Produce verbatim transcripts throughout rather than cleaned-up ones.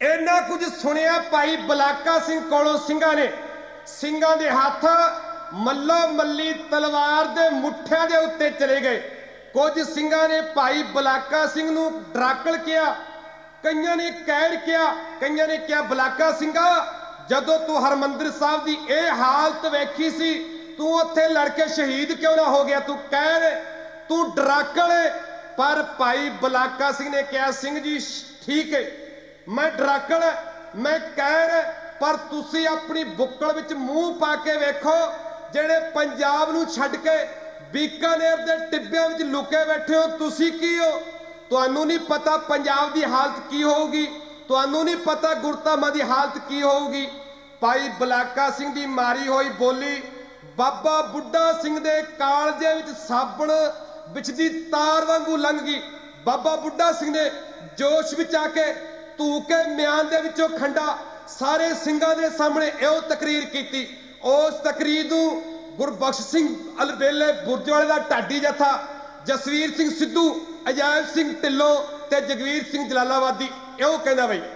इन्ना कुछ सुनिया भाई बलाका सिंह कोलों सिंघां ने ਸਿੰਘਾਂ ਦੇ ਹੱਥ मल्लो मल्ली तलवार दे मुठ्ठियां दे उत्ते चले गए। कुछ ਸਿੰਘਾਂ ने भाई बलाका सिंह नूं डराकल किया, कईयां ने कैड़ किया, कईयां ने कहा बलाका सिंघा जदों तू हरमंदिर साहब दी ए हालत वेखी सी तू उत्थे लड़ के शहीद क्यों ना हो गया, तू कैड़ तू डराकल। पर भाई बलाका सिंह ने कहा सिंह जी ठीक है मैं डराकल मैं कैड़, पर तुसी अपनी बुक्कल विच मूँह पा के वेखो जेड़े पंजाब नूं छड्ड के बीकानेर दे टिब्बियां विच लुके बैठे हो तुसी की हो। तुहानूं नहीं पता पंजाब दी हालत की होगी, तुहानूं नहीं पता गुरधामां दी हालत की होगी। भाई बलाका सिंह दी मारी होई बोली बाबा बुड्ढा सिंह दे कालजे विच साबण विचदी तार वांगू लंघ गई। बाबा बुड्ढा सिंह ने जोश विच आके धू के म्यान दे विचों खंडा सारे ਸਿੰਘਾਂ ਦੇ सामने ਇਹੋ तकरीर की। उस तकरीर नूं गुरबख्श सिंह अलबेले बुरजवाले का ढाडी जत्था जसवीर सिंह सिद्धू अजायब सिंह ढिल्लों ते जगवीर सिंह जलालाबादी ਇਹੋ कहना बई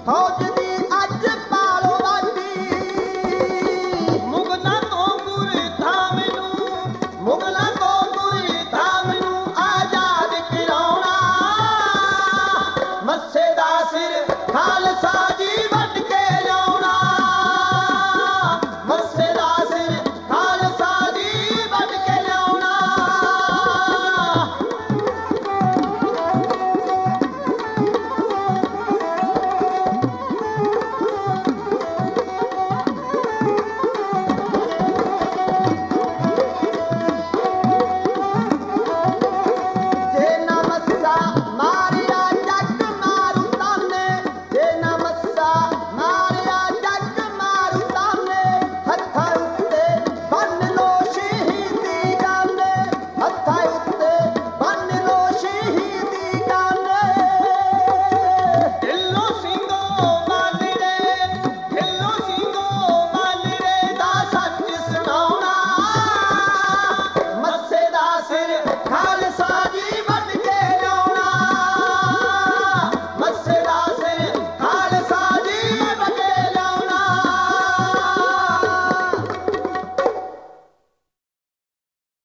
ਫੌਜ